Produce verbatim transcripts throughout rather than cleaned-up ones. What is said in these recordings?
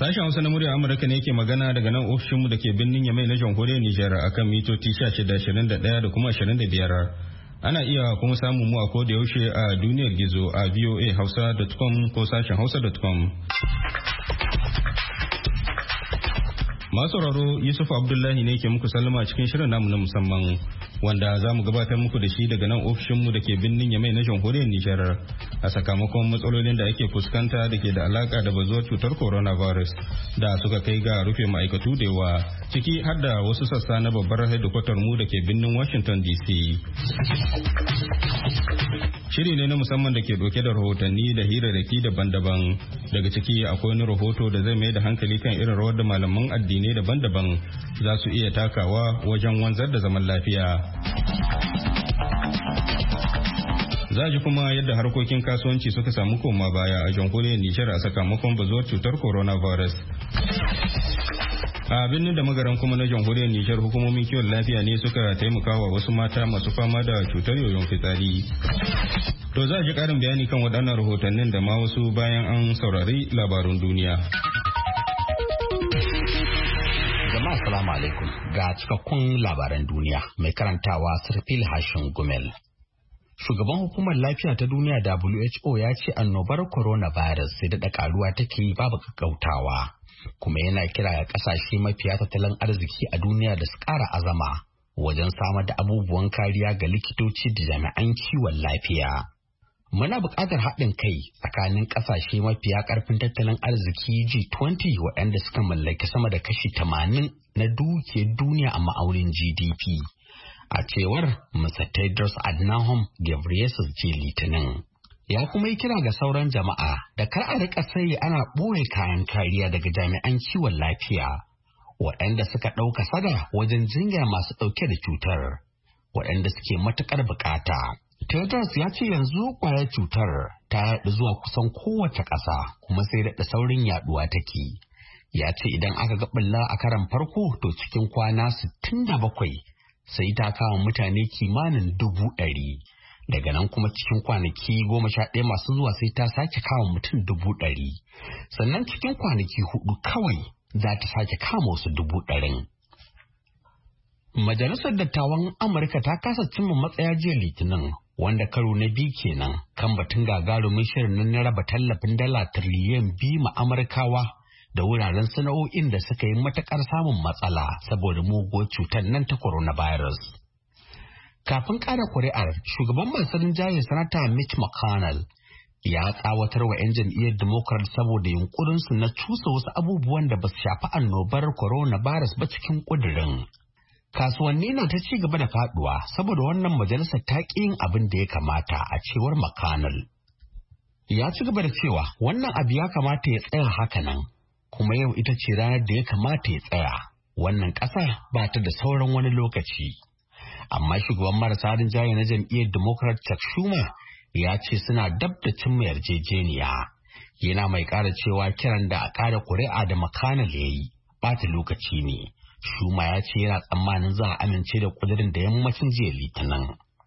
Sashen Hausa na murya Amurka ne ke magana daga nan ofishinmu da ke birnin Yamai na jamhuriyar Nijar akan mitoci shida ashirin da ɗaya da kuma ashirin da biyar. Ana iya kuma samun mu a koda yaushe a duniyar gizo a voa hausa dot com ko sashen hausa dot com. Masu sauraro Yusuf Abdullahi ne ke muku sallama cikin shirin namu na musamman wanda za mu gabatar muku da shi daga nan ofishinmu da ke birnin Yamai na jamhuriyar Nijar a sakamakon matsalolin da ake fuskanta da ke da alaka da bazuwar cutar coronavirus da suka kai ga rufe ma'aikatu da yawa ciki har da wasu sassa na babbar hedikwatar mu da ke birnin Washington D C. Shiri ne na musamman da ke doke da rahotanni da hirarraki daban-daban. Daga ciki akwai wani rahoto da zai mai da hankali kan irin rawar da malaman addinai daban-daban za su iya takawa wajen wanzar da zaman lafiya. Za ji kuma yadda harkokin kasuwanci suka samu koma baya a jamhuriyar Nijar a sakamakon bazuwar cutar coronavirus. A birnin da magaran kuma na jamhuriyar Nijar hukumomin kiwon lafiya ne suka taimaka wa wasu mata masu fama da cutar yoyon fitsari. To za a ji ƙarin bayani kan waɗannan rahotannin da ma wasu bayan an saurari labarun duniya. Jama'a salamu alaikum ga cikakkun labaran duniya mai karantawa Sirfil Hashin Gumel. Shugaban hukumar lafiya ta duniya W H O ya ce annobar coronavirus sai daɗa ƙaruwa take yi babu gaggautawa. Kuma yana kira ga kasashe mafiya tattalin arziki a duniya da su ƙara azama wajen samar da abubuwan kariya ga likitoci da jami'an kiwon lafiya. Muna buƙatar haɗin kai tsakanin ƙasashe mafiya ƙarfin tattalin arziki G twenty waɗanda suka mallaki sama da kashi tamanin na dukiyar duniya a ma'aunin G D P. A cewar Mister Tedros Adhanom Ghebreyesus jiya Litinin. Ya kuma yi kira ga sauran jama'a da kar a rika sai ana ɓoye kayan kariya daga jami'an kiwon lafiya waɗanda suka ɗauka sada wajen jinya masu ɗauke da cutar waɗanda suke matuƙar buƙata. Tedros ya ce yanzu ƙwayar cutar ta yaɗu zuwa kusan kowace ƙasa kuma sai daɗa saurin yaɗuwa take. Ya ce idan aka ga ɓulla a karan farko to cikin kwana sittin da bakwai sai ta kama mutane kimanin dubu ɗari. Daga nan kuma cikin kwanaki goma sha ɗaya masu zuwa sai ta sake kama mutum dubu ɗari. Sannan cikin kwanaki hudu kawai za ta sake kama wasu dubu ɗarin. Majalisar Dattawan Amurka ta kasa cimma matsaya jiya Litinin wanda karo na biyu kenan kan batun gagarumin shirin na raba tallafin dala tiriliyan biyu ma Amurkawa da wuraren sana'o'in da suka yi matakar samun matsala saboda muguwar cutar nan ta coronavirus. Kafin kada kuri'ar, shugaban masu rinjaye sanata Mitch McConnell ya tsawatar wa 'yan jam'iyyar Democrat saboda yunkurinsu na cusa wasu abubuwan da ba su shafi annobar coronavirus ba cikin ƙudurin. Kasuwanni na ta ci gaba da faduwa saboda wannan majalisar ta ƙi yin abin da ya kamata a cewar McConnell. Ya ci gaba da cewa wannan abu ya kamata ya tsaya haka nan, kuma yau ita ce ranar da ya kamata ya tsaya. Wannan ƙasa ba ta da sauran wani lokaci. Amma shugaban marasa rinjaye na jam'iyyar Democrat Chuck Schumer ya ce suna dab da cimma yarjejeniya. Yana mai ƙara cewa kiran da a ƙara kuri'a da McConnell ya yi ɓata lokaci ne. Schumer ya ce yana tsammanin za a amince da ƙudurin da yammacin jiya Litinin.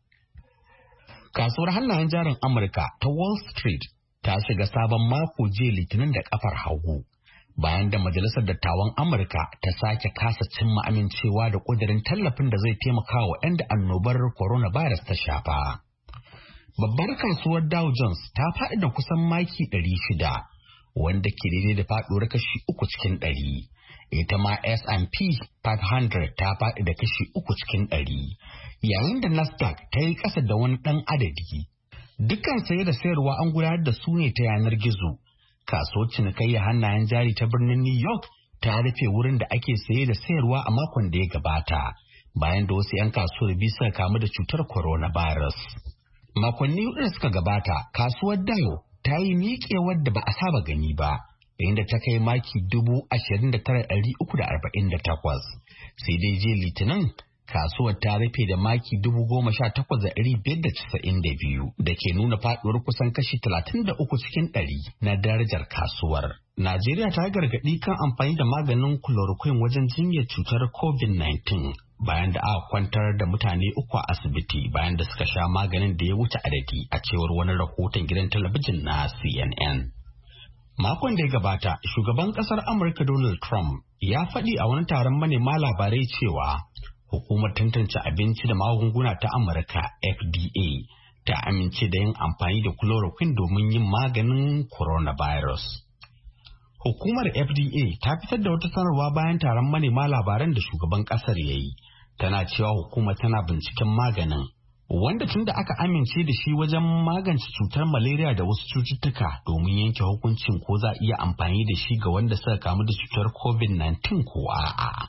Kasuwar hannayen jarin Amurka ta Wall Street ta shiga sabon mako jiya Litinin da kafar hagu. Bayan da Majalisar Dattawan Amurka ta sake kasa cimma amincewa da ƙudurin tallafin da zai taimaka wa 'yan da annobar coronavirus ta shafa. Babbar kasuwar Dow Jones ta faɗi da kusan maki ɗari shida, wanda ke daidai da faɗuwar kashi uku cikin ɗari. Ita ma S and P five hundred ta faɗi da kashi uku cikin ɗari, yayin da Nasdaq ta yi ƙasa da wani ɗan adadi. Dukkan saye da sayarwa an gudanar da su ne ta yanar gizo. Kasuwar cinikayya hannayen jari ta birnin New York ta rufe wurin da ake saye da sayarwa a makon da ya gabata bayan da wasu 'yan kasuwar biyu suka kamu da cutar coronavirus. Makonni hudu da suka gabata kasuwar Dow ta yi miƙewar da ba a saba gani ba, inda ta kai maki dubu ashirin da tara ɗari uku da arba'in da takwas. Sai dai jiya Litinin kasuwar ta rufe da maki dubu goma sha takwas da ɗari biyar da casa'in da biyu da ke nuna faɗuwar kusan kashi talatin da uku cikin ɗari na darajar kasuwar. Najeriya ta gargaɗi kan amfani da maganin chloroquine wajen jinyar cutar covid nineteen bayan da aka kwantar da mutane uku a asibiti bayan da suka sha maganin da ya wuce adadi a cewar wani rahoton gidan talabijin na C N N. Makon da ya gabata, shugaban kasar Amurka Donald Trump ya faɗi a wani taron manema labarai cewa hukumar tantance abinci da magunguna ta Amurka F D A ta amince da yin amfani da chloroquine domin yin maganin coronavirus. Hukumar F D A ta fitar da wata sanarwa bayan taron manema labaran da shugaban kasar ya yi, tana cewa hukumar tana binciken maganin, wanda tun da aka amince da shi wajen magance cutar malaria da wasu cututtuka domin yanke hukuncin ko za a iya amfani da shi ga wanda suka kamu da cutar covid nineteen ko a'a.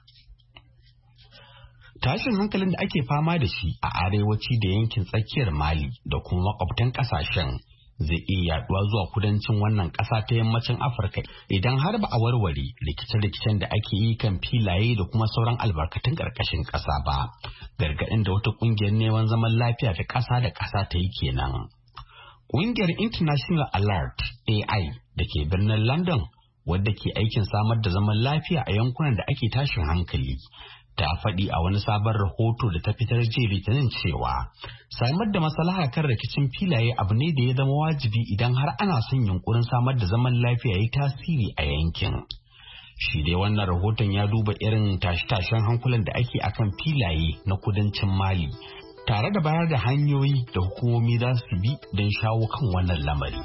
Tashin hankalin da ake fama da shi a arewaci da yankin tsakiyar Mali da kuma makwabtan kasashen zai iya yaduwa zuwa kudancin wannan ƙasa ta yammacin Afirka idan har ba a warware rikice-rikicen da ake yi kan filaye da kuma sauran albarkatun ƙarƙashin ƙasa ba. Gargaɗin da wata ƙungiyar neman zaman lafiya ta ƙasa da ƙasa ta yi kenan. Ƙungiyar International Alert A I da ke birnin London, wadda ke aikin samar da zaman lafiya a yankunan da ake tashin hankali, ta faɗi a wani sabon rahoto da ta fitar jiya Litinin cewa samar da maslaha kan rikicin filaye abu ne da ya zama wajibi idan har ana son yunkurin samar da zaman lafiya ya tasiri a yankin. Shi dai wannan rahoton ya duba irin tashe-tashen hankulan da ake akan filaye na kudancin Mali, tare da bayar da hanyoyi da hukumomi za su bi don shawo kan wannan lamari.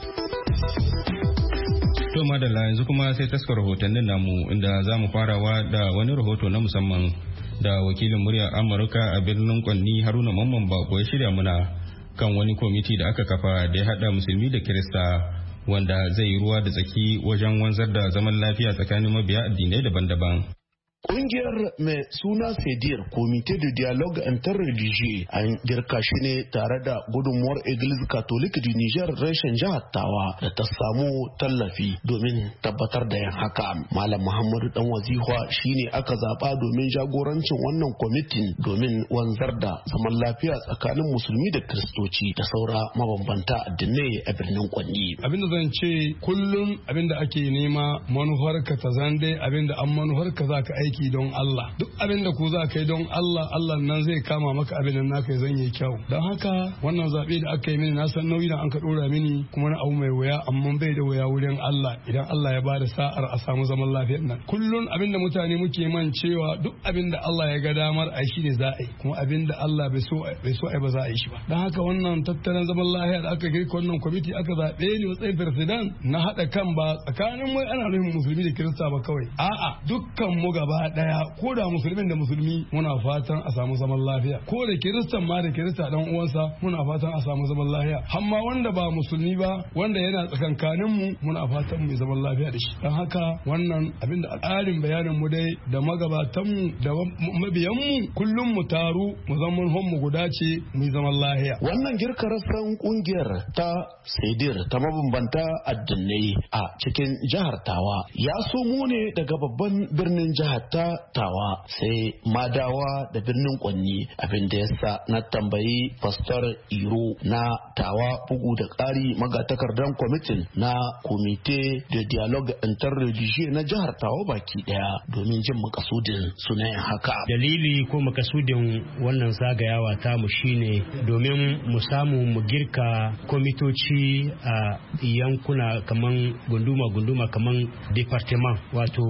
To madalla, yanzu kuma sai taskar rahotannin namu, inda za mu farawa da wani rahoto na musamman da wakilin muryar Amurka a birnin Kwanni Haruna Mamman Bako ya shirya muna kan wani kwamiti da aka kafa da ya haɗa musulmi da Kirista, wanda zai yi ruwa da tsaki wajen wanzar da zaman lafiya tsakanin mabiya addinai daban-daban. Ƙungiyar mai suna Fedir Comité de Dialogue Interreligieux an girka shi ne tare da gudunmuwar Église Catholique du Niger reshen jihar Tawa da ta samu tallafi domin tabbatar da yin haka. Malam Muhammadu Dan Wazifa shine aka zaba domin jagorancin wannan kwamitin domin wanzar da zaman lafiya tsakanin musulmi da kristoci da saura mabambanta addinai a birnin Kwanni. Abinda zan ce kullum abinda ake nema manufar ka ta zande abinda an manufar ka za ka aiki don Allah, duk abin da ku za ka yi don Allah, Allah nan zai kama maka abin da naka zan yi kyau. Don haka wannan zaɓe da aka yi mini na san nauyi da an ka ɗora mini kuma na abu mai wuya, amma bai da wuya wurin Allah idan Allah ya bada sa'ar a samu zaman lafiyar nan. Kullun abin da mutane muke man cewa duk abin da Allah ya ga damar a shi ne za a yi, kuma abin da Allah bai so bai so a ba za a yi shi ba. Don haka wannan tattalin zaman lafiya da aka girka wannan kwamiti aka zaɓe ni matsayin firsidan na haɗa kan ba tsakanin mai ana nufin musulmi da kirista ba kawai, a'a dukkan mu gaba daya, ko da musulmin da musulmi muna fatan a samu zaman lafiya, ko da kiristan ma da kirista dan uwansa muna fatan a samu zaman lafiya, amma wanda ba musulmi ba wanda yana tsakankanin mu muna fatan mu zaman lafiya da shi. Dan haka wannan abinda al'adin bayanin mu dai da magabatan mu da mabiyan mu kullum mu taru mu zaman hon mu guda ce mu zaman lafiya. Wannan girka rassan kungiyar ta Sedir ta mabambanta addinai a cikin jihar Tawa ya somo ne daga babban birnin jihar ta Tawa sai Madawa da birnin Kwanni, abin da yasa na tambayi Pastor Iro na Tawa bugu da ƙari magatakardan kwamitin na Comité de Dialogue Interreligieux na jihar Tawa baki daya domin jin makasudin sunayen haka. Dalili ko makasudin wannan zagayawa ta mu shine domin mu samu mu girka komitoci a yankuna kaman gunduma-gunduma kaman departement, wato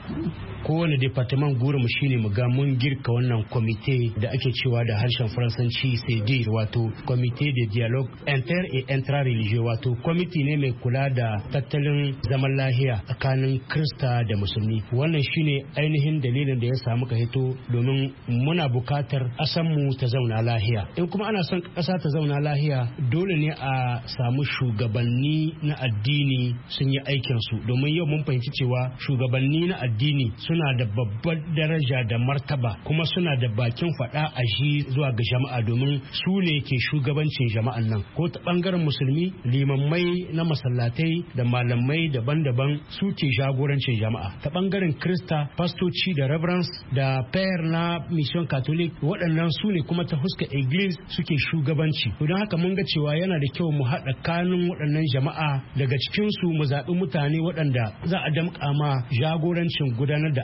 kowane departement gurin mu shine mu ga mun girka wannan komite da ake cewa da harshen faransanci C D, wato Comité de Dialogue Inter et Intra-Religieux, wato kwamiti ne mai kula da tattalin zaman lahiya tsakanin Krista da Musulmi. Wannan shine ainihin dalilin da ya samu ka hito domin muna bukatar ƙasar mu ta zauna lahiya. In kuma ana son ƙasa ta zauna lahiya dole ne a samu shugabanni na addini sun yi aikin su, domin yau mun fahimci cewa shugabanni na addini suna da babbar daraja da martaba kuma suna da bakin faɗa a shi zuwa ga jama'a, domin su ne ke shugabancin jama'an nan, ko ta bangaren musulmi limammai na masallatai da malamai daban-daban su ke jagorancin jama'a, ta bangaren krista pastoci da reverends da pair na mission catholic waɗannan su ne kuma ta huska iglis suke shugabanci. Don haka mun ga cewa yana da kyau mu haɗa kanun waɗannan jama'a, daga cikin su mu zaɓi mutane waɗanda za a damƙa ma jagorancin gudanar da ayyuka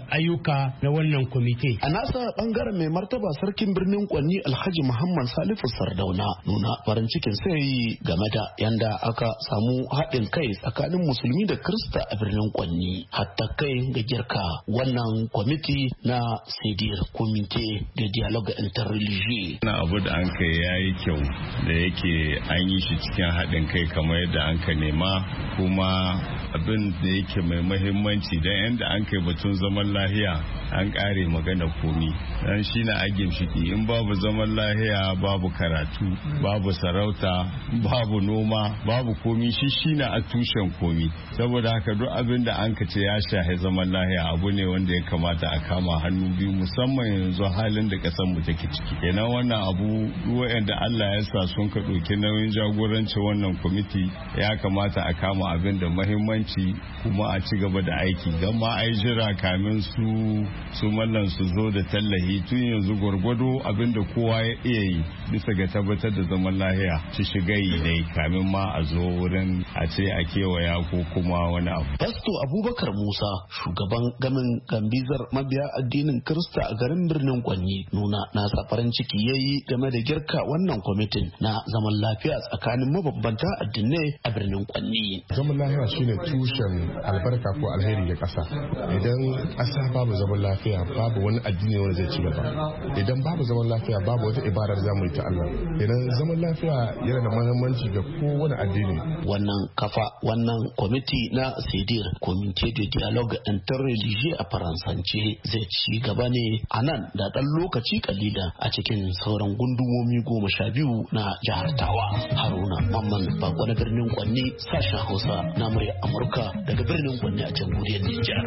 ayyuka na wannan kwamite. A nasa bangaren mai martaba sarkin birnin Kwanni Alhaji Muhammad Salifu Sardauna nuna farin cikin sai game da yanda aka samu haɗin kai tsakanin musulmi da Kirista a birnin Kwanni hatta kai ga girka wannan kwamiti na Sedir Comité de Dialogue Interreligieux. Na abu da an kai yayi kyau da yake an yi shi cikin haɗin kai kamar yadda an ka nema, kuma abin da yake mai mahimmanci don yadda an kai batun zaman lahiya an ƙare magana komi dan shi na agin shiki. In babu zaman lahiya babu karatu, babu sarauta, babu noma, babu komi. Shi shi na a tushen komi. Saboda haka duk abin da an ka ce ya shahe zaman lahiya abu ne wanda ya kamata a kama hannu biyu, musamman yanzu halin da ƙasar mu take ciki. Kenan wannan abu wa'anda Allah ya sa sun ka ɗauki nauyin jagoranci wannan kwamiti ya kamata a kama abin da mahimmanci kuma a ci gaba da aiki. Gama ai jira kamin su su mallan su zo da tallahi tun yanzu gwargwado abin da kowa ya iya yi bisa ga tabbatar da zaman lahiya ci shiga yi dai kamin ma a zo wurin a ce a kewaya ko kuma wani abu. Pasto Abubakar Musa, shugaban gamin gambizar mabiya addinin Kirista a garin birnin Kwanni, nuna nasa farin ciki yayi game da girka wannan kwamitin na zaman lafiya tsakanin mabambanta addinai a birnin Kwanni. Zaman lafiya shine tushen albarka ko alheri ga ƙasa. Idan ƙasa babu zaman lafiya babu wani addini wanda zai ci gaba. Idan babu zaman lafiya babu wata ibadar zamu yi ta Allah. Idan zaman lafiya yana da muhimmanci ga kowane addini. Wannan kafa wannan kwamiti na Sedir Comité de Dialogue Interreligieux a Faransance zai ci gaba ne a nan da ɗan lokaci kalila a cikin sauran gundumomi goma sha biyu na jihar Tawa. Haruna Mamman Bako na birnin Kwanni, sashen Hausa na murya Amurka daga birnin Kwanni a jamhuriyar Nijar.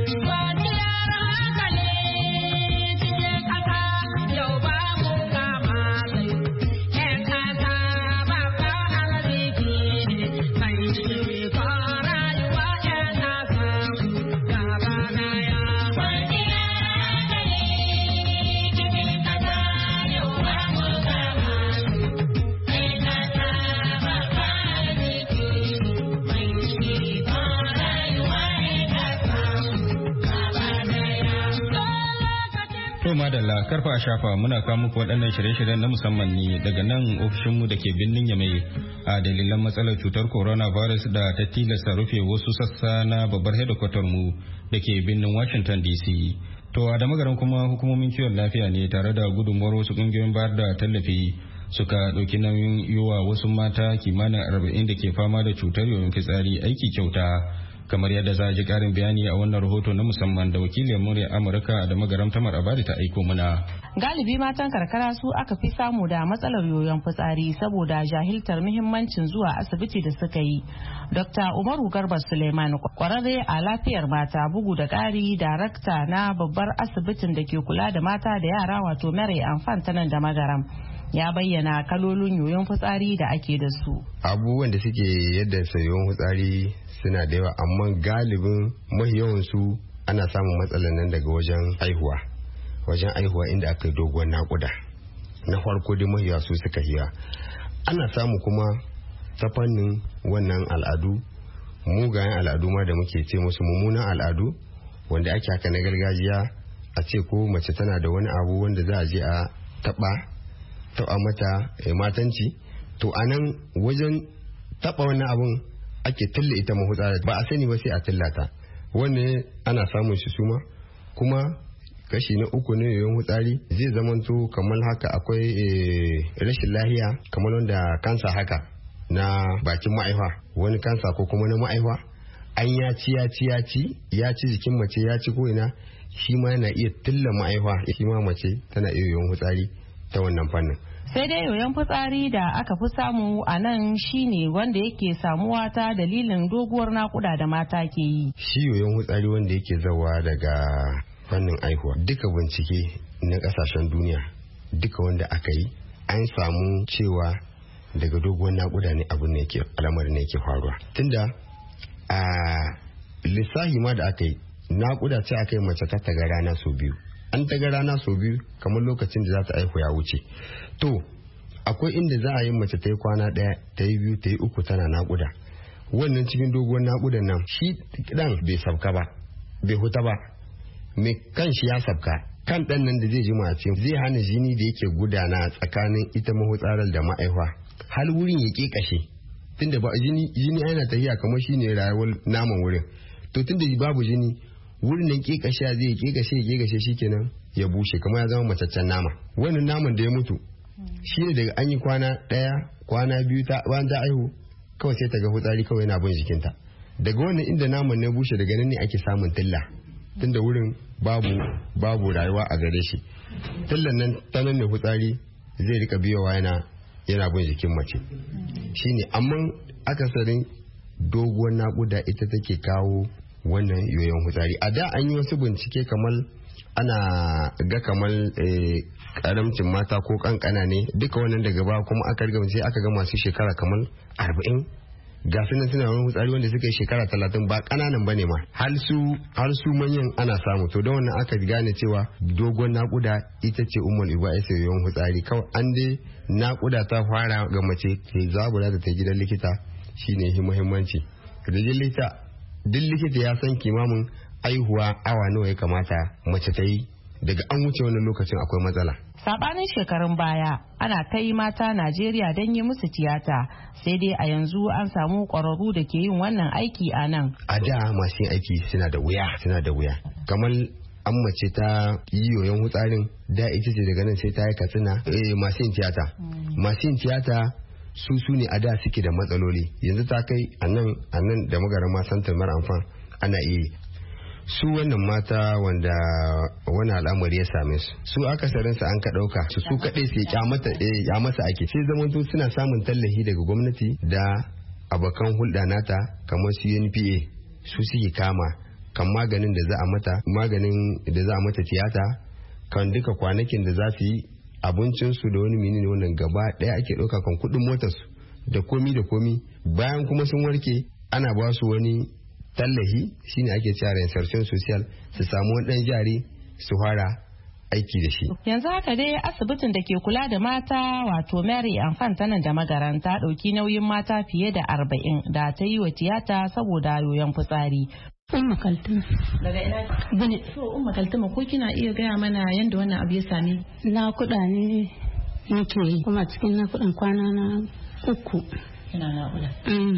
Madalla karfa a shafa muna kawo muku waɗannan shirye-shiryen na musamman ne daga nan ofishinmu da ke birnin Yamai a dalilan matsalar cutar coronavirus da ta tilasta rufe wasu sassa na babbar hedikwatar mu da ke birnin Washington D C. To a da magaran kuma hukumomin kiwon lafiya ne tare da gudunmuwar wasu ƙungiyoyin bayar da tallafi suka ɗauki nauyin yiwa wasu mata kimanin arba'in da ke fama da cutar yoyon fitsari aiki kyauta. Kamar yadda za a ji karin bayani a wannan rahoto na musamman da wakilin murya Amurka da magaram Tamar Abadi ta aiko muna. Galibi matan karkara su aka fi samu da matsalar yoyon fitsari saboda jahiltar muhimmancin zuwa asibiti da suka yi. Dokta Umaru Garba Suleiman, kwararre a lafiyar mata, bugu da ƙari darakta na babbar asibitin da ke kula da mata da yara wato Mary Amfan ta nan da magaram, ya bayyana kalolin yoyon fitsari da ake da su. Abubuwan da suke yadda yoyon fitsari suna da yawa, amma galibin mahiyawansu ana samun matsalar nan daga wajen aihuwa wajen aihuwa inda aka yi doguwar nakuda. Na farko dai mahiyawa su suka hiya. Ana samu kuma ta fannin wannan al'adu, mugayen al'adu ma da muke ce musu mummunan al'adu wanda ake haka na gargajiya, a ce ko mace tana da wani abu wanda za a je a taba taba mata e, matanci. To anan wajen taba wannan abun ake tilla ita mahutsara, ba a sani ba sai a tillata. Wanne ana samun shi suma. Kuma kashi na uku ne yoyon hutsari zai zamanto kamar haka akwai rashin lahiya kamar wanda kansa haka na bakin ma'aifa, wani kansa ko kuma na ma'aifa an ya ci ya ci ya ci ya ci jikin mace ya ci ko'ina, shi ma yana iya tilla ma'aifa, shi ma mace tana iya yoyon hutsari ta wannan fannin. Sai dai yoyon fitsari da aka fi samu a nan shine wanda yake samuwa ta dalilin doguwar nakuda da mata ke yi. Shi yoyon fitsari wanda yake zawa daga fannin aihuwa, duka bincike na kasashen duniya duka wanda aka yi an samu cewa daga doguwar nakuda ne abin ne yake al'amarin ne yake faruwa. Tunda a lissahi ma da aka yi nakuda ce aka yi mace ta taga rana sau biyu, an taga rana sau biyu kamar lokacin da za ta aihu ya wuce. To akwai inda za a yi mace ta yi kwana ɗaya ta yi biyu ta yi uku tana nakuda. Wannan cikin doguwar nakudan nan shi dan bai sauka ba bai huta ba, mai kan shi ya sabka kan ɗan nan da zai ji mace zai hana jini da yake gudana tsakanin ita mahutsarar da ma'aifa hal wurin ya ƙeƙashe tunda ba jini jini yana tafiya kamar shine rayuwar naman wurin to tunda babu jini wurin nan ƙeƙashe zai ƙeƙashe ya ƙeƙashe shikenan ya bushe kamar ya zama macaccen nama wannan naman da ya mutu shine daga an yi kwana ɗaya kwana biyu ta bayan ta aihu kawai sai ta ga hutsari kawai yana bin jikinta daga wannan inda naman na bushe daga nan ne ake samun tilla tunda wurin babu babu rayuwa a gare shi tillan nan ta nan ne hutsari zai rika biyowa yana yana bin jikin mace shine amma akasarin doguwar naƙuda ita take kawo wannan yoyon hutsari a da an yi wasu bincike kamar ana ga kamar karamcin mata ko kankana ne duka wannan daga ba kuma aka riga sai aka ga masu shekara kamar arba'in ga su nan suna wani hutsari wanda suka yi shekara talatin ba kananan bane ma har su har su manyan ana samu to da wannan aka gane cewa dogon nakuda ita ce ummul iba'is yawan hutsari kawai an dai nakuda ta fara ga mace ta zabura da ta gidan likita shine muhimmanci da likita duk likita ya san kimamin aihuwa awa nawa ya kamata mace ta yi daga an wuce wannan lokacin akwai matsala. Sabanin shekarun baya ana kai mata Najeriya don yi musu tiyata sai dai a yanzu an samu ƙwararru da ke yin wannan aiki a nan. A da masu yin aiki suna da wuya suna da wuya kamar an mace ta yi yoyon hutsarin da ita ce daga nan sai ta yi katsina eh masu yin tiyata masu yin tiyata su su ne a da suke da matsaloli yanzu ta kai a nan a nan da magarama santar mara amfan ana iya su wannan mata wanda wani al'amari ya same su su akasarinsa an ka ɗauka su su kaɗai su ya masa ake sai zamanto suna samun tallafi daga gwamnati da abokan hulɗa nata kamar su N P A su suke kama kan maganin da za a mata maganin da za a mata tiyata kan duka kwanakin da za su yi abincinsu da wani menene wannan gaba ɗaya ake ɗauka kan kuɗin motarsu da komi da komi bayan kuma sun warke ana ba su wani tallahi shine ake cewa reinsertion social su samu wani dan jari su fara aiki da shi. Yanzu haka dai asibitin da ke kula da mata wato Mary Amfan tanan da magaranta ɗauki nauyin mata fiye da arba'in da ta yi wa tiyata saboda yoyon fitsari. Umma Kaltuma. Daga ina? Bane. To Umma Kaltuma ko kina iya gaya mana yadda wannan abu ya same? Na kuɗa ne nake yi kuma cikin na kuɗin kwana na uku. Ina naƙuda.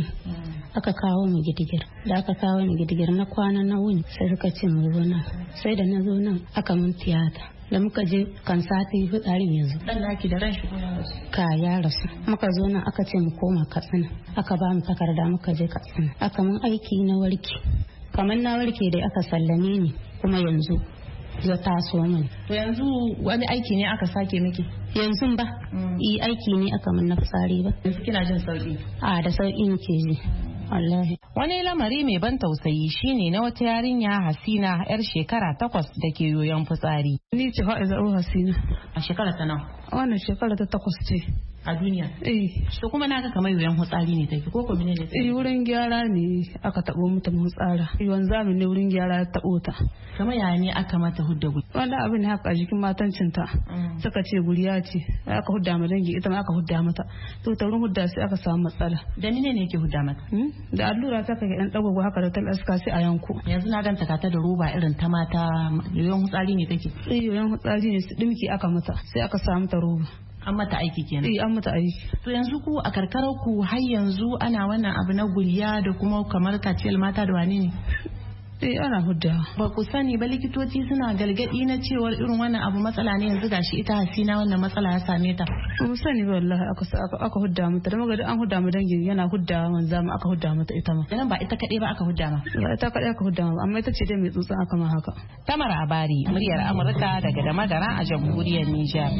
Aka kawo mu gidigir da aka kawo mu gidigir na kwana na wuni sai suka ce mu zo nan sai da na zo nan aka mun tiyata da muka je kan sati fitsarin yanzu dan naki da ran shi ka ya rasu muka zo nan aka ce mu koma Katsina aka ba mu takarda muka je Katsina aka mun aiki na warki kamar na warke dai aka sallame ni kuma yanzu ya taso min. To yanzu wani aiki ne aka sake miki? Yanzu ba, yi aiki ne aka min na fitsari ba. Yanzu kina jin sauki? A da sauki nake ji. Wallahi. Wani lamari mai ban tausayi shine na wata yarinya Hasina yar shekara takwas da ke yoyon fitsari. Ni ce Fa'iza Hasina. A shekara ta nawa? Wannan shekara ta takwas ce. A duniya? Eh. To kuma na ga kamar yoyon fitsari ne take ko kuma ne ne? Eh wurin gyara ne aka tabo mata mutsara. Yawan zamin ne wurin gyara ya tabo ta. Kamar yaya ne aka mata hudda guri? Wanda abin haka a jikin matancinta. Suka ce guriya ce. Aka hudda ma dangi ita ma aka hudda mata. To ta wurin hudda sai aka samu matsala. Da ni ne ne yake hudda mata? Da allura ta kai dan dagogo haka da talaska sai a yanku. Yanzu na ganta ta da roba irin ta mata yoyon fitsari ne take? Eh yoyon fitsari ne su dimki aka mata sai aka samu ta roba. An mata aiki kenan. Eh an mata aiki. To yanzu ku a karkarar ku har yanzu ana wannan abu na guriya da kuma kamar kaciyar mata da wane ne? Eh ana hudda. Ba ku sani ba likitoci suna galgadi na cewar irin wannan abu matsala ne yanzu gashi ita Hasina wannan matsala ya same ta. Mu sani ba wallahi aka aka, aka hudda mata da magana an hudda mu dangin yana hudda manza mu aka hudda mata ita ma. Dan ba ita kadai ba aka hudda ma. Ba ita kadai aka hudda ma amma ita ce dai mai tsutsa aka ma haka. Tamar Abari muryar Amurka daga da magara a jamhuriyar Nijar.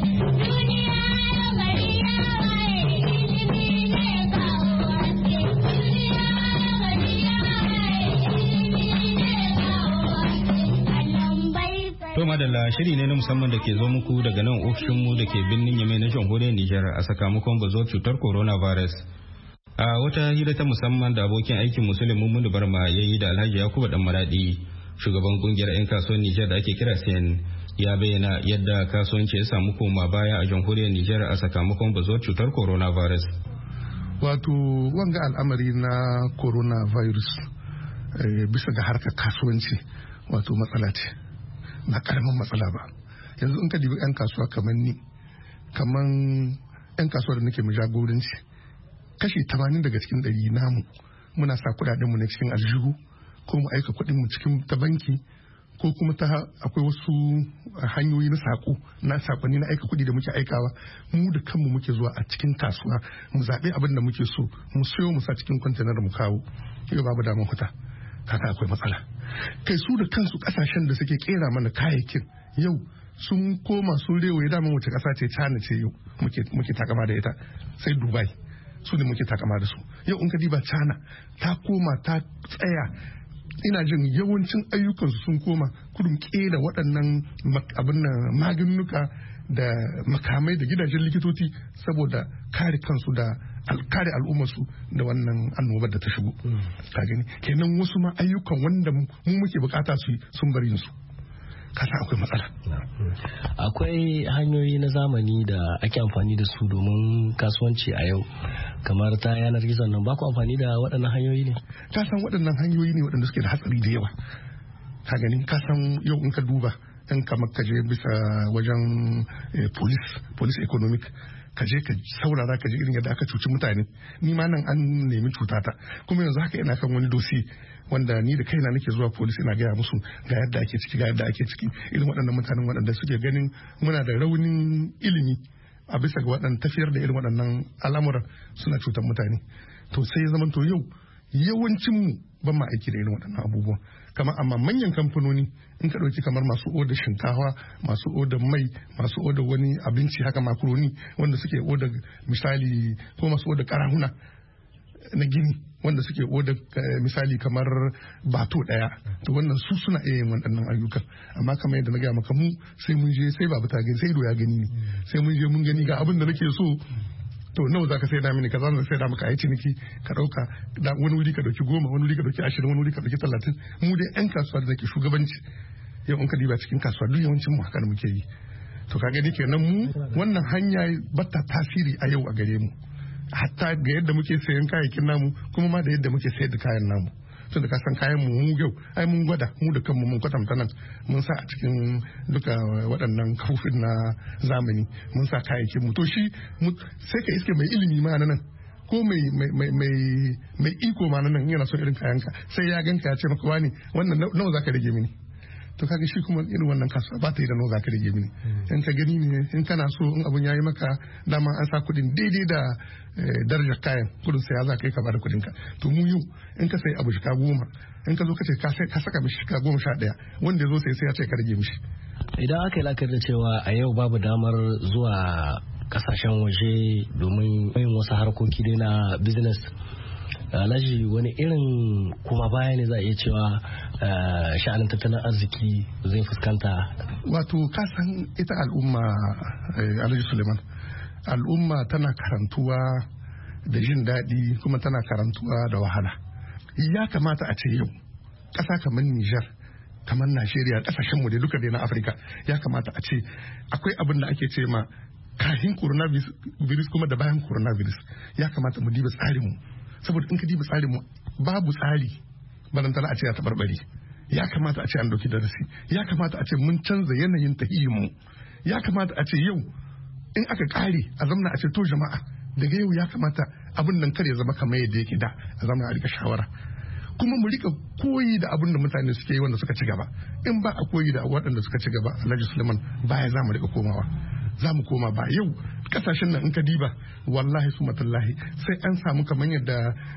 To madalla shiri ne na musamman da ke zo muku daga nan ofishinmu da ke birnin Yamai na jamhuriyar Nijar a sakamakon bazuwar cutar coronavirus. A wata hira ta musamman da abokin aikin Musulun Mumunu Barma ya yi da Alhaji Yakubu Dan Maradi, shugaban kungiyar 'yan kasuwar Nijar da ake kira Sen, ya bayyana yadda kasuwanci ya samu koma baya a jamhuriyar Nijar a sakamakon bazuwar cutar coronavirus. Wato wanga al'amari na coronavirus bisa ga harkar kasuwanci wato matsala ce. ba karamin matsala ba. Yanzu in ka dibi 'yan kasuwa kamar ni kamar 'yan kasuwa da nake mu jagoranci kashi tamanin daga cikin ɗari namu muna sa kuɗaɗenmu na cikin aljihu ko mu aika kuɗinmu cikin ta banki ko kuma ta akwai wasu hanyoyi na sako na sakonni na aika kuɗi da muke aikawa mu da kanmu muke zuwa a cikin kasuwa mu zaɓi abin da muke so mu sayo mu sa cikin kwantenar mu kawo yau babu damar huta kaga akwai matsala. Kai su da kansu kasashen da suke kera mana kayayyakin yau sun koma sun rewaye daman wace kasa ce China ce yau muke muke takama da ita sai Dubai su ne muke takama da su. Yau in ka diba China ta koma ta tsaya ina jin yawancin ayyukansu sun koma kudin kera waɗannan abin nan maganuka da makamai da gidajen likitoci saboda kare kansu da kare al'ummarsu da wannan annobar da ta shigo. Ka gani kenan wasu ma ayyukan wanda mu muke bukata su sun bari su kasa akwai matsala. Akwai hanyoyi na zamani da ake amfani da su domin kasuwanci a yau kamar ta yanar gizon nan ba ku amfani da waɗannan hanyoyi ne? Ka san waɗannan hanyoyi ne waɗanda suke da hatsari da yawa. Ka gani ka san yau in ka duba in kamar ka je bisa wajen police police economic ka je ka saurara ka je irin yadda aka cuci mutane. Ni ma nan an nemi cutata kuma yanzu haka ina kan wani dosi wanda ni da kaina nake zuwa polis ina gaya musu ga yadda ake ciki ga yadda ake ciki irin waɗannan mutanen waɗanda suke ganin muna da raunin ilimi a bisa ga waɗannan tafiyar da irin waɗannan al'amuran suna cutar mutane. To sai ya zama to yau yawancin mu ban ma aiki da irin waɗannan abubuwan kamar amma manyan kamfanoni in ka ɗauki kamar masu oda shinkawa masu oda mai masu oda wani abinci haka makaroni wanda suke oda misali ko masu oda karahuna na gini wanda suke oda misali kamar bato daya to wannan su suna iya yin waɗannan ayyukan amma kamar yadda na gaya maka mu sai mun je sai babu ta gani sai do ya gani ne sai mun je mun gani ga abin da nake so to nawa zaka sai da mini kaza zan sai da maka ai ciniki ka dauka da wani wuri ka dauki goma wani wuri ka dauki ashirin wani wuri ka dauki talatin mu dai yan kasuwa da nake shugabanci yau in ka diba cikin kasuwa duk yawancin mu haka muke yi to ka gani kenan mu wannan hanya batta tasiri a yau a gare mu hatta ga yadda muke sayan kayayyakin namu kuma ma da yadda muke sayar da kayan namu tun da ka san kayan mu mu yau ai mun gwada mu da kanmu mun kwatanta nan mun sa a cikin duka waɗannan kafofin na zamani mun sa kayayyakin mu to shi sai ka iske mai ilimi ma nan ko mai mai mai mai iko ma nan yana son irin kayanka sai ya ganka ya ce maka wani wannan nawa zaka rage mini to kaga shi kuma irin wannan kasuwa ba ta yi da nawa zaka rage mini in ka gani ne in kana so in abun yayi maka dama an sa kudin daidai da darajar kayan kudin sai ya za ka yi ka bada kudin ka to mu yau in ka sai abu shika goma in ka zo ka ce ka saka mishi shika goma sha daya wanda ya zo sai sai ya ce ka rage mishi. Idan aka yi la'akari da cewa a yau babu damar zuwa kasashen waje domin yin wasu harkoki dai na business Alhaji wani irin kuma baya ne za a iya cewa sha'anin tattalin arziki zai fuskanta? Wato kasan ita al'umma Alhaji Suleiman al'umma tana karantuwa da jin daɗi kuma tana karantuwa da wahala. Ya kamata a ce yau ƙasa kamar Nijar kamar Najeriya ƙasashenmu da duka dai na Afirka ya kamata a ce akwai abin da ake ce ma kahin coronavirus kuma da bayan coronavirus ya kamata mu diba tsarinmu saboda in ka diba tsarinmu babu tsari barantana a ce ya tabarbare ya kamata a ce an dauki darasi ya kamata a ce mun canza yanayin mu ya kamata a ce yau in aka kare a zamana a ce to jama'a daga yau ya kamata abin nan kar ya zama kamar yadda yake da a zama a rika shawara kuma mu rika koyi da abin da mutane suke yi wanda suka ci gaba in ba a koyi da waɗanda suka ci gaba Alhaji Suleiman baya za mu rika komawa za mu koma ba yau kasashen nan in ka diba wallahi su matallahi sai an samu kamar yadda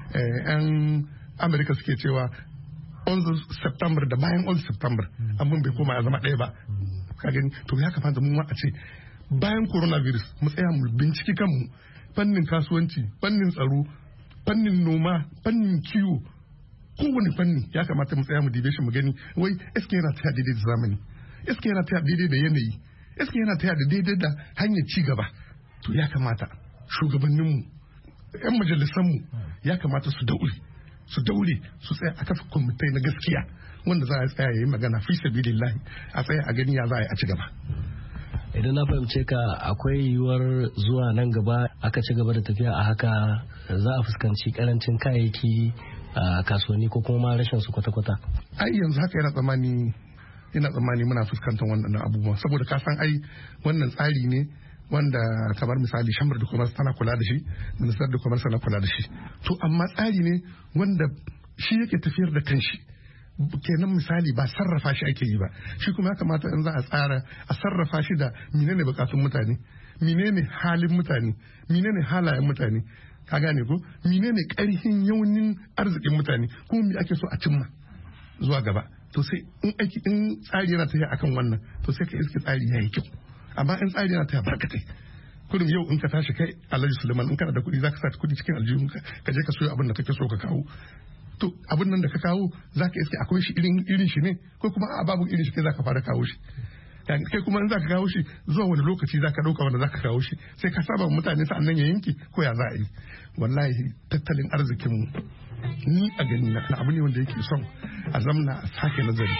yan Amerika suke cewa eleventh September da bayan eleventh September abin bai koma ya zama ɗaya ba ka gani to ya kamata mu ma a ce bayan coronavirus mu tsaya mu binciki kanmu fannin kasuwanci fannin tsaro fannin noma fannin kiwo kowane fanni ya kamata mu tsaya mu dibe shi mu gani wai eske yana taya daidai da zamani eske yana taya daidai da yanayi eske yana taya da daidai da hanyar ci gaba to ya kamata shugabanninmu yan majalisanmu ya kamata su daure su daure su tsaya a kafa kwamitai na gaskiya wanda za a tsaya ya yi magana fi sabilillahi a tsaya a gani ya za a yi a ci gaba. Idan na fahimce ka akwai yiwuwar zuwa nan gaba aka ci gaba da tafiya a haka za a fuskanci karancin kayayyaki a kasuwanni ko kuma rashin su kwata-kwata. Ai yanzu haka yana tsammani ina tsammani muna fuskantar wannan abubuwan saboda ka san ai wannan tsari ne wanda kamar misali shambar da commerce tana kula da shi, ministar da commerce tana kula da shi, to amma tsari ne wanda shi yake tafiyar da kanshi. Kenan misali ba sarrafa shi ake yi ba, shi kuma ya kamata in za a tsara a sarrafa shi da menene bukatun mutane, menene halin mutane, menene halayen mutane, ka gane ko menene karhin yaunin arzikin mutane, kuma me ake so a cimma zuwa gaba. To sai in aiki in tsari yana tafiya akan wannan, to sai ka iske tsari yayi kyau. Amma in tsari yana tafiya barkatai, kudin yau in ka tashi kai Alhaji Suleiman in kana da kuɗi zaka sa kuɗi cikin aljihun ka je ka soyo abin da kake so ka kawo. To abin nan da ka kawo za ka iske akwai shi irin irin shi ne ko kuma a babu irin shi kai za ka fara kawo shi, kai kuma in za ka kawo shi zuwa wani lokaci za ka ɗauka wanda za ka kawo shi, sai ka saba mutane sa'an nan ya yanki ko ya za a yi. Wallahi tattalin arzikinmu ni a gani na abu ne wanda yake son a zamna a sake nazari.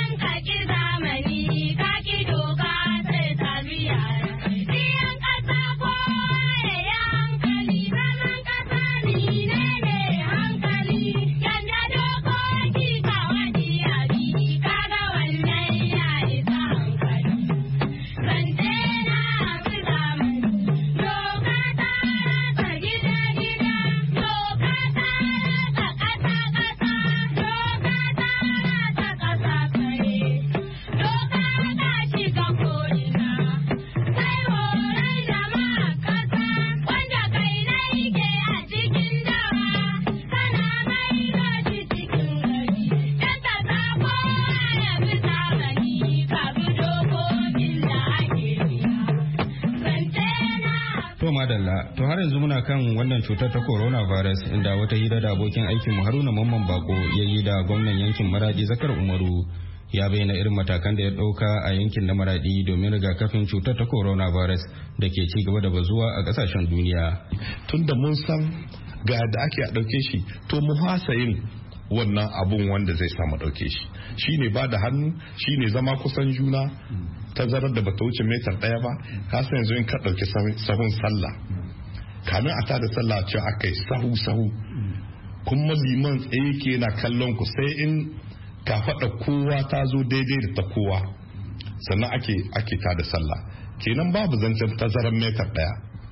To har yanzu muna kan wannan cutar ta coronavirus inda wata hira da abokin aikin mu Haruna Mamman Bako ya yi da gwamnan yankin Maradi Zakar Umaru ya bayyana irin matakan da ya dauka a yankin na Maradi domin rigakafin cutar ta coronavirus da ke ci gaba da bazuwa a kasashen duniya. Tunda mun san ga da ake a dauke shi, to mu hasayin wannan abun wanda zai samu dauke shi shine ba da hannu, shine zama kusan juna, tazarar da bata wuce metar daya ba. Ka san yanzu in ka dauki sahun sallah, kamin a tada sallah cewa akai sahu sahu, kuma liman tsaye ke na kallon ku, sai in ka faɗa kowa ta zo daidai da ta kowa sannan ake ake tada sallah. Kenan babu zancen tazarar metar daya.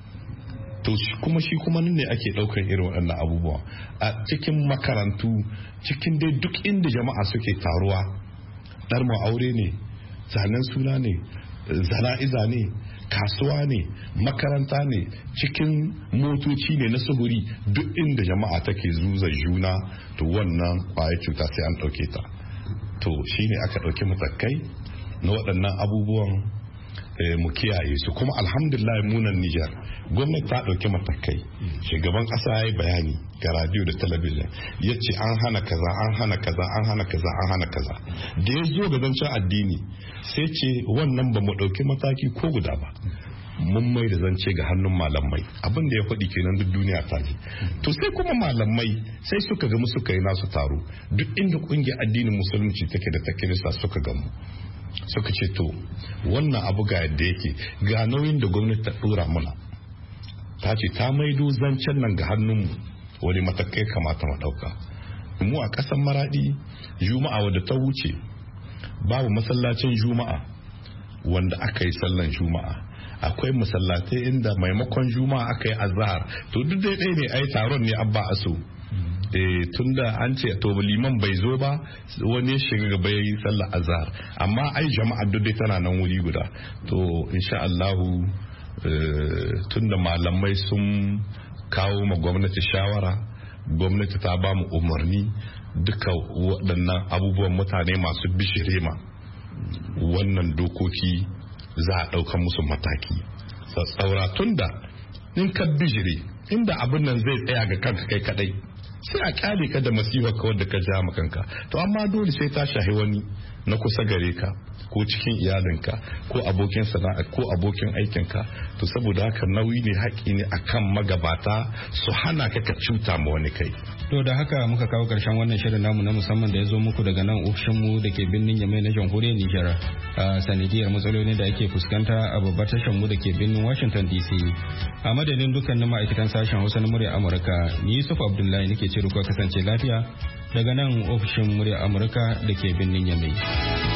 To kuma shi kuma ne ake ɗaukar irin waɗannan abubuwa a cikin makarantu, cikin dai duk inda jama'a suke taruwa, ɗarma aure ne, zanen suna ne, zana'iza ne, kasuwa ne, makaranta ne, cikin motoci ne na sufuri, duk inda jama'a take zuza juna, to wannan kwayar cuta sai an ɗauke ta. To shine aka ɗauki matakai na waɗannan abubuwan mu kiyaye su, kuma alhamdulillah munan Nijar gwamnati ta ɗauki matakai. Shugaban ƙasa ya yi bayani ga radio da talabijin, ya ce an hana kaza an hana kaza an hana kaza an hana kaza. Da ya zo ga zancen addini sai ce wannan ba mu ɗauki mataki ko guda ba, mun mai da zance ga hannun malamai. Abin da ya faɗi kenan duk duniya ta ji. To sai kuma malamai sai suka gamu suka yi nasu taro, duk inda ƙungiyar addinin musulunci take da ta kirista suka gamu suka ce to wannan abu ga yadda yake, ga nauyin da gwamnati ta dora mana, ta ce ta maido zancen nan ga hannunmu, wani matakai kamata mu dauka. Mu a ƙasar Maradi juma'a wadda ta wuce babu masallacin juma'a wanda aka yi sallan juma'a. Akwai masallatai inda maimakon juma'a aka yi azhar, to duk dai ne ai taron ne abba aso. Eh, tunda an ce to liman bai zo ba, wani ya shiga gaba ya yi sallah azhar, amma ai jama'a duk dai tana nan wuri guda. To insha Allahu tunda malamai sun kawo ma gwamnati shawara, gwamnati ta ba mu umarni, duka waɗannan abubuwan mutane masu bishire ma wannan dokoki za a ɗauka musu mataki tsaura. Tunda in ka bijire, inda abin nan zai tsaya ga kanka kai kadai, sai a kyale ka da masifar ka wadda ka ja kanka. To amma dole sai ta shahi wani na kusa gare ka, ko cikin iyalinka, ko abokin sana'a, ko abokin aikinka. To saboda haka nauyi ne, haƙi ne akan magabata su hana ka ka cuta ma wani kai. To da haka muka kawo ƙarshen wannan shirin namu na musamman da ya zo muku daga nan ofishin mu da ke birnin Yamai na jamhuriyar Nijar a sanadiyar matsaloli da ake fuskanta a babbar tashar mu da ke birnin Washington D C. A madadin dukkanin ma'aikatan sashen Hausa na muryar Amurka, ni Yusuf Abdullahi nake ce ku kasance lafiya daga nan ofishin muryar Amurka da ke birnin Yamai.